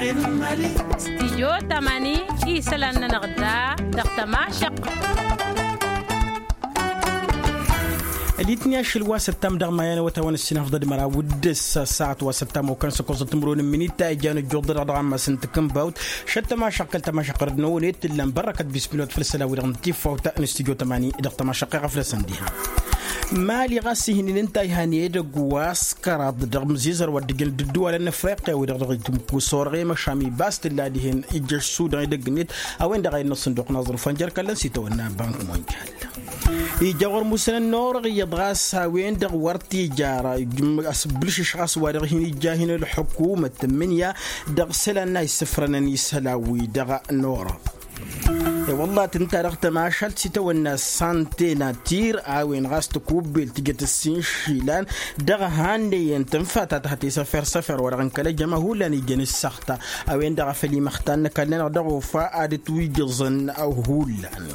استيجو تماني إيسلان نغدا دقتما شق الاثنين شلوا ستام دغمايان وتوان السنة فضل مرا ودس ساعة وستام وكان سكوز تمرون منيتا جانو جودر دغما سنتكم باوت شت ما شقلت ما شقرد نوليت لم بركت بسبيلوت فلسلا ورغنتي فوتا انستيجو تماني دغت ما شقيقه فلسنديها مالي غاسي هني ننتاي هاني دغواس كراد دغم زيزر ودغل ددو على افريقيا ودغ تمكو سورغي مشامي باست اللاديهن اجر سودان دغنيت اوين دغاي نصندوق نظر فنجر كلا سيتونا بنك مونجال يجور مسلم نور يبغاس وين دغ ورتي جارا اسبلش شخص وادغ هني جاهن الحكومه الثمانيه دغ سلنا يسفرنا يسلاوي دغ نور والله تنترغت ما شلت سيتونا سانتينا تير اوين غاست كوبل تيجت السين شيلان دغ هاندي ينتنفات تحت سفر ورغن كلا جمهور لاني جن السخطه اوين دغ فلي مختان كلنا دغ فادت ويجزن او هولان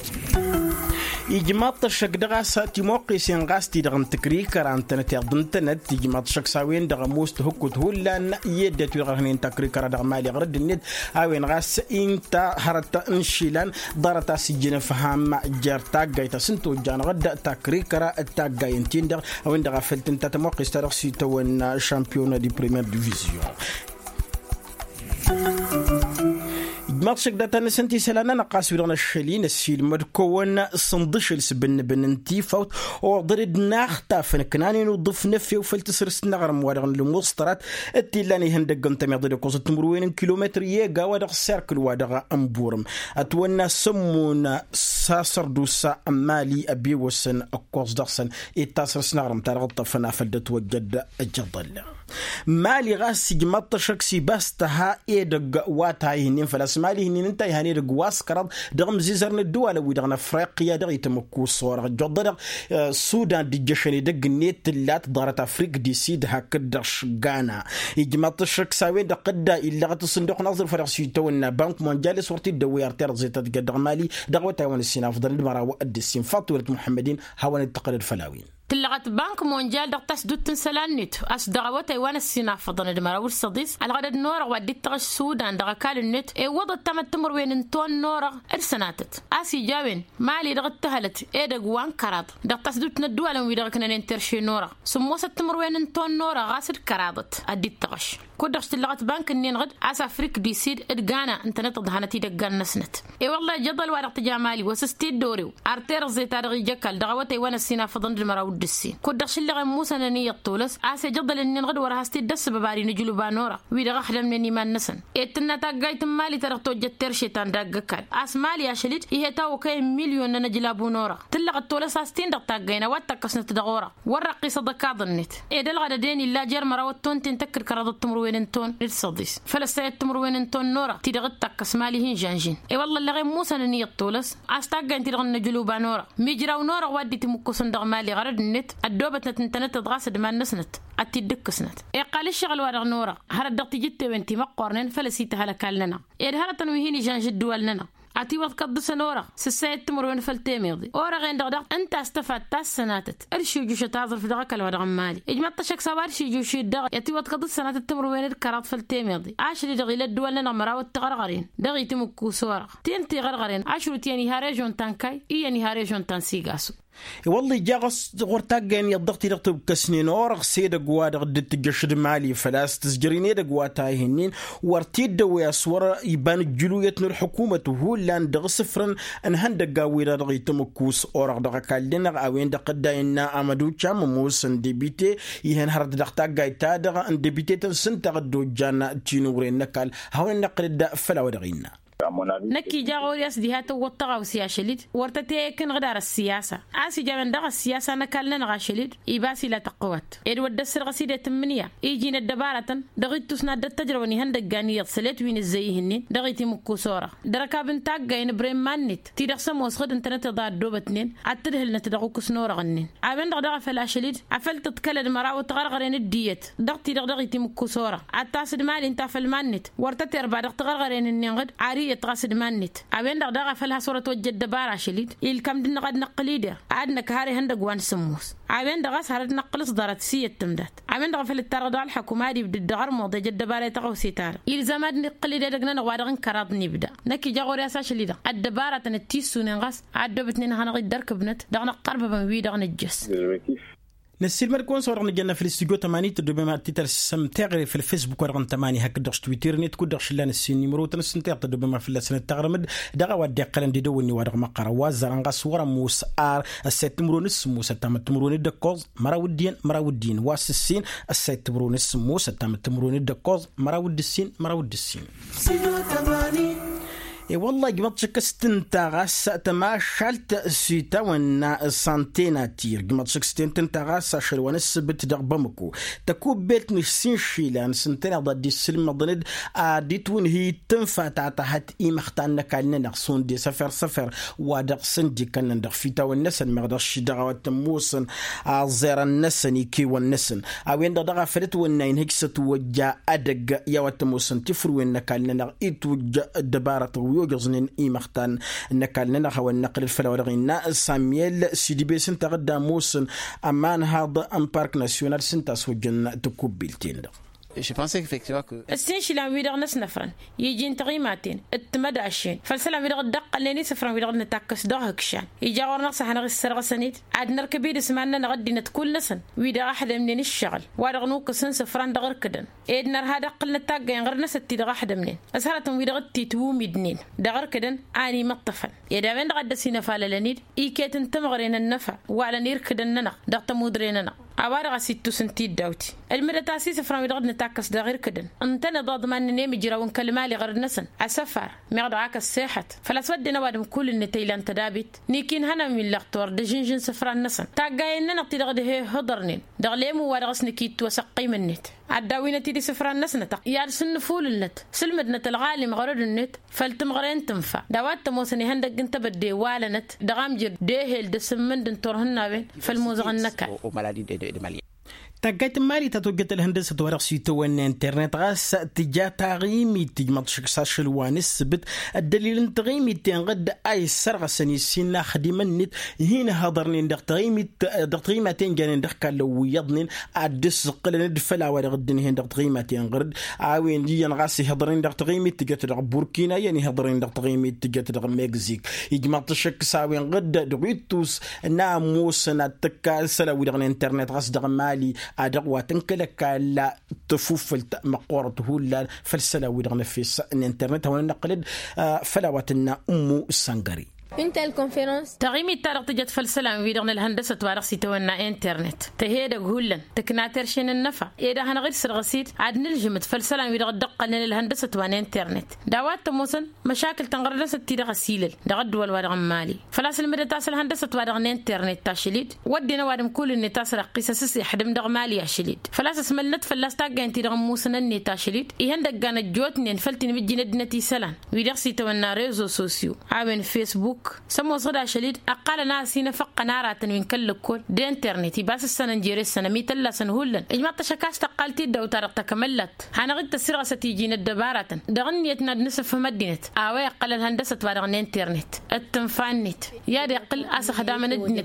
يجمعت الشك دغا ساتي موقي سينغاستي دغن تكري كرانتنا تيضنتنت يجمعت الشك ساوين دغ موست هكوت هولان يدت يغرهنين تكري كرا دغ مالي غرد الند اوين غاس انت هرت انشيلان دارتا سجن فهم جرتا جايتا سنتو جان غد تكري كرا التاغاينتين دغ اوين دغ فلتن تتموقي ستارخ سيتوين شامبيون دي بريمير ديفيزيون ماتشك داتا نسنتي سلانا نقاس ورنا الشلين السيل مدكون صندش السبن بننتي فوت وضرد ناختا فنكناني نوظف نفي وفلتسر سنغر موارغن لموسترات التيلاني هندقن تميضي قوزة تمروين كيلومتر ييغا ودغ سيركل ودغ امبورم اتوانا سمون ساسر دوسا مالي ابي وسن اقوز دغسن اتاسر سنغرم تارغط فنافلدت وجد الجدل مالي غاسي جمط شكسي باستها ايدق واتايهنين فلاس مالي هنين انتاي هاني رقواس كرد دغم زيزرن الدول ودغنا افريقيا دغ يتمكو صور جدر السودان دي جشني دق نيت اللات دارت افريق دي سيد هكدش غانا يجمط شكساوي دقدا الا تصندوق نظر فرسيتونا بنك مونجالي صورتي دوير ترزيت دغ مالي دغ تايوان السين افضل المراو السين فاطمه محمدين هوان التقرير فلاوين تلغت بنك مونجال دقتاس دوتن سلانيت أصدقوا تايوان السنة فضل المراو الصديس على غد النور وديت تغش السودان دغ كال النت وضع تم تمر وين انتون نور ارسناتت اسي جاوين مالي دغ تهلت دغوان كراد دقتاس دوتن الدول ويدغ كنا ننترشي نورا سموسه تمر وين انتون نورا غاسر كرادت اديت تغش كودش تلغت بنك النين غد اس افريك دي سيد ادغانا انترنت ضهنتي دغان نسنت والله جدل ورق جمالي وسستي دوريو ارتير زي تاريخ جكل دغوا تايوان السنة فضل المراو دسي كودش اللي موسى نيه طولس اس جدل النين غد ورهستي دس بباري نجلو بانورا ويدغ خدم مني ما نسن اتنا تاغايت مالي ترتو جتر شيطان دغكال اس مالي يا شليت هي تاو كاي مليون نجلابو نورا تلغت طولس استين دقتاغينا واتكسنت دغورا ورقي صدقا ظنيت دل غد دين الا جر مراوتون تنتكر كرادت تمروين انتون للصديس فلسيت تمروين انتون نورا تيدغت تكس مالي هين جانجين والله اللي غير موسى نيه طولس استاغنت دغ نجلو بانورا ميجراو نورا ودي تمكو صندق مالي غرد النت الدوبة نتنت تغاسد ما نسنت أتدك سنت قال الشغل ورغ نورا هردت جت وانتي مقارن فلسيت هلكالنا هذا تنويهني جان جدول لنا أتي وقت سنورا سسيت تمرون فلتيميضي ورغين دغدغ أنت استفدت السناتت أرشي جوش تعذر في دغك الورغ مالي إجمعت شك سوار شي جوش الدغ يتي وقت سنات تمرون الكرات فلتيميضي عشري دغي للدول لنا مراوت تغرغرين دغي تمكو سورغ تينتي غرغرين عشرو تيني هاريجون تانكاي إياني هاريجون تانسيغاسو والله جاغس غورتاغين يضغطي رتب كسنين اورغ سيده غواد غدت جشد مالي فلاس تسجريني دغواتا هنين ورتيد دويا صور يبان جلويتن الحكومه هو لان دغ صفرن ان هندغاوي رغي تمكوس اورغ دغ كالدنا اوين دقداينا امادو تشام موسن ديبيتي يهن هرد دغتاغاي تادغ ان ديبيتي تنسنتغ دوجانا تشينورين نكال هاون نقرد فلا ودغينا نكي جاغوري أسديهات وطغى وسياشليد ورتتيكن غدار السياسة عاسي جامن دغ السياسة نكالنا نغاشليد إباسي لا تقوات إدود دسر غسيدة تمنية إيجين الدبارة دغيت تسناد التجربة هندقاني يتصلت وين الزيهنين دغيتي مكوسورة دركا بنتاقين بريم مانت تيدغ سموس غد انتنت ضاد دوبتنين عتدهل نتدغو كسنورة غنين عابن دغ فلاشليد عفلت تتكلد مراو تغرغرين الديت دغتي دغيتي مكوسورة عتاسد مالي انتا فالمانت ورتتر بعد تغرغرين النين غد عارية تغاسد مانت عبين دغ فلها صورة وجد دبارة شليد الكم دنا قد نقليده عادنا كهاري هندق وان سموس عبين دغ سهرت نقل صدرت سية تمدات عبين دغ فلترى دال الحكومة دي بدد دغر موضة جد دبارة تغوسي تار يلزمات نقليده دغنا نغوادغن كراد نبدا نكي جاغوري اسا شليده الدبارة تنتيسو نغاس عدو بتنين هنغي درك بنت دغنا قرب بمبي دغنا الجس نسيل مركون صورنا نجينا في الاستوديو 8 تدوب ما تيتر سمتغري في الفيسبوك ورقم 8 هك درش تويتر نت كدرش لنا السين نيمرو تنسنتر تدوب ما في السنه تغرمد دغا ودي قلن دي دوني ودغ مقرا وزرنغا صوره موس ار السيتمرو نس موس تمتمرو دكوز مراودين واسسين السيتمرو نس موس تمتمرو دكوز مراودسين سينو 8 والله قمت شكستنتا غاسة تماشلت سيتا ونا سانتيناتير قمت شكستنتا غاسة شلوان السبت دغبمكو تكوب بيت نشسين شيلان سنتين ضد السلم ضند عادتون هي تنفع تعتهت مختان كالنا نقصون دي سفر ودقسن دي كان ندغ فيتا والنسن مغدرش دغوات موسن عزير النسن يكي والنسن اوين دغا فرت ونين هكسة وجا أدق يوات موسن تفروين كالنا نغ إتوجا دبارة يوجزن مختان نكال نخو النقل الفلورغينا ساميل سيدي بي سنتا غدا موسن امان هذا ام بارك ناسيونال سنتا سوجن تكوبيلتين. Je pensais effectivement que السنش لا ويدغ نس نفرن يجين تقيماتين التمدى عشين فالسلام ويدغ الدق اللي سفرن ويدغ نتاكس دهكشان يجاور نقص حنا السرغ سنيد عاد نركبي اسمعنا نغدي نتكل نسن ويدغ احد منين الشغل وادغ نوك سن سفران دغر كدن ايدنر هذا قل نتاق غير نستي دغ احد منين اسرتم ويدغ تيتو مدنين دغر كدن اني مطفن يدا وين غد سينا فاللنيد ايكيتن تمغرين النفع وعلى نير كدن ننا دغت مودريننا عبارة ستة سنتين داوتي المرة تاسيس فرام يدغد نتاكس دا غير كدن انتنا ضاد ما نيمي جراون كلمالي غير نسن عسفر ميغدو عاكس ساحت فلا سودي نوادم كل النتيلان تدابيت نيكين هنا من لغتور دجنجن سفران نسن تاقاين نقتي دغد هي هضرنين دغليمو وادغس نكيت وسقي منت عداوين تيدي سفران نسنة يار سن فول النت سلمدنة الغالي مغرد النت فلتمغرين تنفع دوات تموسني هندق انت بدي والنت دغام جر ديهل دسمن دنتورهن نابين فالموزغن نكا تاقيت مالي تتوقت الهندسة ورقسيتو وان انترنت غاس تجا تغيمي تجمط شكساش الوانس بت الدليل تغيمي تنغد اي سرغ سنيسين خديما النت هنا هضرنين دق تغيمتين جانين دق كالو يضنين عدس قلن دفلا ورغدن هين دق تغيمتين غرد عاوين ديان غاسي هضرين دق تغيمي تجات دق بوركينا يعني هضرين دق تغيمي تجات دق مكزيك يجمط شكساوين غد دغيتوس ناموس نتكا سلاوي دق انترنت غاس دق مالي أدقواتن كلك لا تفوف مقورته لا فالسلاوي دغنا في الانترنت هو نقلد فلاواتنا أمو السنغري Une telle conférence تغيمي التارق تجت فالسلام ويدغن الهندسة وارقسي تونا انترنت تهيدا قهولا تكناتر شين النفع إذا هنا غير سرغسيت عاد نلجمت فالسلام ويدغ الدقة للهندسة وان انترنت دعوات تموسن مشاكل تنغردسة تيدغ السيلل دغد والوادغ مالي فلاس المدى تاس الهندسة وادغن انترنت تاشليد ودينا وادم كل النت تاسر قيسس يحدم دغ مالي ياشليد فلاس اسم النت فلاس تاقين تيدغ موسن النت تاشليد يهندق كانت جوتنين فلتين بجي ندنتي سلام ويدغسي تونا ريزو سوسيو عابن فيسبوك سمو صدا شديد أقل ناس نفق نارات من كل كل دي انترنتي بس السنة نجيري السنة ميتلا سنهولن إجماع تشكاس تقالتي دو تارق تكملت هانا غد تسيرغ ستيجين الدبارة دغنيتنا نسف مدينة آوي أقل الهندسة وادغن انترنت التنفانت يا دي أقل أسخ داما ندنة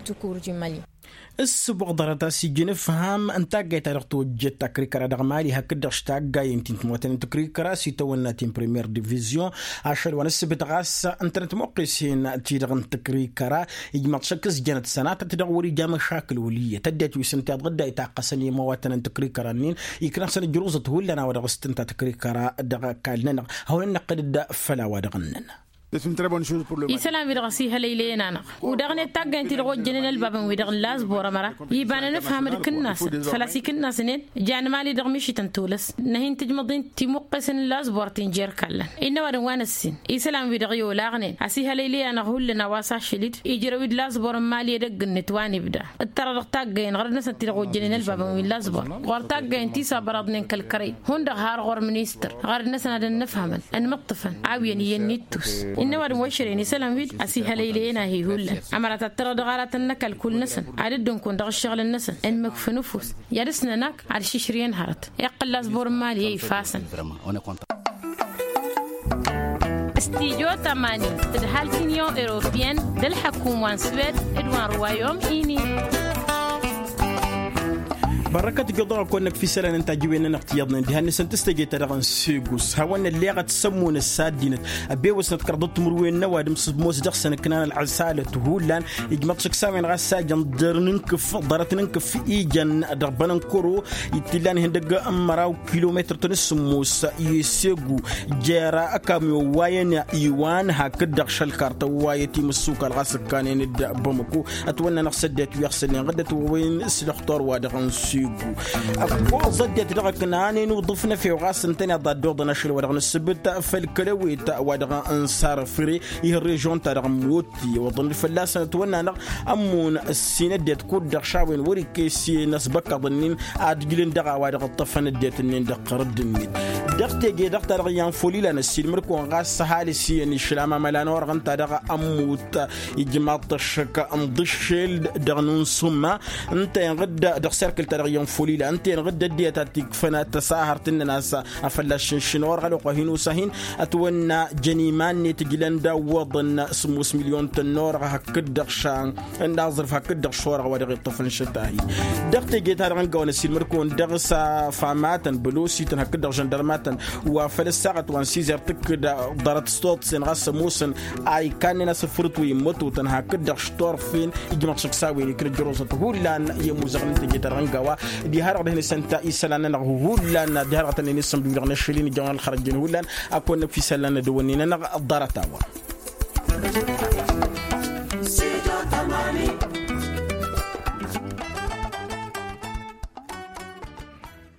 هولن السبق ضرطة سجن فهم أنت جاي ترقتو جت تكريكرا دغمالي هكذا اشتاق جاي يمكن تموتين تكريكرا سيتونا تيم بريمير ديفيزيون عشر ونسبة بتغاس انترنت موقسين تيرغن تكريكرا يجمع شكس جنت سنات تدوري جام مشاكل وليه تدت وسنتات غدا يتعقسني مواتن تكريكرا نين يكنا سن جروزة هولنا ودغستنت تكريكرا دغ كالنا هون نقد فلا ودغنن C'est une très bonne chose pour le Mali. يسلام ويدغسيها ليلينا ودغني تاغن تلغو جنن الباب ويدغن لاز بورمرا يبان نفهم الكناس فلاسي كناس نين جان مالي دغمشي تنتولس نهين تجمدين تيمقسن لاز بورتين جير كلن ان ودوان السين يسلام ويدغيو لاغنين اسيها ليلينا هولنا واسا شليد يجرو ويد لاز بور مالي دغن نتواني بدا الترى تاغن غرنا تلغو جنن الباب ويلاز بور غور تاغن تي صبرادن كالكري هون دغار غور منيستر غرنا سنه نفهم ان مطفن عاوين ينيتوس إنما المؤشرين يسلم ويد أسيها ليلينا هي هولا عمرت الترى دغارات النك الكل نسن عددهم كون دغ الشغل النسن إن مكف نفوس يرسنا ناك على شيشرين هرت يقل لازبور مالي يفاسن استيجو تماني تدهال كينيو إيروبيان دل حكومة سويد إدوان روايوم إيني بركة قدرة كونك في سنة أنت جوينا نقتيضنا دي هالنسان تستجي ترغن سيقوس هوانا اللي غا تسمون السادينة أبي وسنة كردت مروين نواد موس جخسن كنان العسالة تهولان يجمع تشكسامين غا ساجن درننكف ضرتننكف إيجان دربنا نكرو يتلان هندق أمراو كيلومتر تنسموس يسيقو جارا أكاميو واين إيوان هكذا شالكارتا وايتي مسوكا الغاسكانين الدبمكو أتوانا نقصدت ويغسلين غدت وين سلختار وادغن سيقو أقوى زدت دغكنانين وضفنا في غاس نتنا ضد نشر ودغن السبت فالكلوي ودغن انصار فري يريجون تاع موتي وضن الفلاسه تونا امون السنه ديت كود دخشاوين وريكيسي نسبك ظنين ادجلين دغا ودغ الطفن ديت نين دقردني دغتي دغتر يان فولي لنا السيل مركو غاس حالي سي شلام ملانو رغن تاع اموت يجمع الشك امضشل دغنون سما انت غد دغ سيركل تاع يوم فولي لأنتين غدا ديتاتيك فنا تساهرت الناس أفلاش شنور غلق هينو سهين أتونا جنيمان نتجلن دا وضن سموس مليون تنور هكذا شان الناظر هكذا شورة ودغ الطفل شتاهي دغتي جيت هرغن قوان السيل مركون دغسا فاماتن بلوسيتن هكذا جندرماتن وفلساقت وان سيزر تكدا ضرت ستوت سن غاس موسن أي كان ناس فرطوي متوتن هكذا شطور فين يجمع شخصاوي يكرر جروسة هولان يموزغن تجيت هرغن قوا دي هرغ ده سنتا إسلام نغولنا دي هرغ تاني نسم بيرغنا شلين جوان الخرجين هولان أكون في سلنا دوانينا نغ الضرطاوة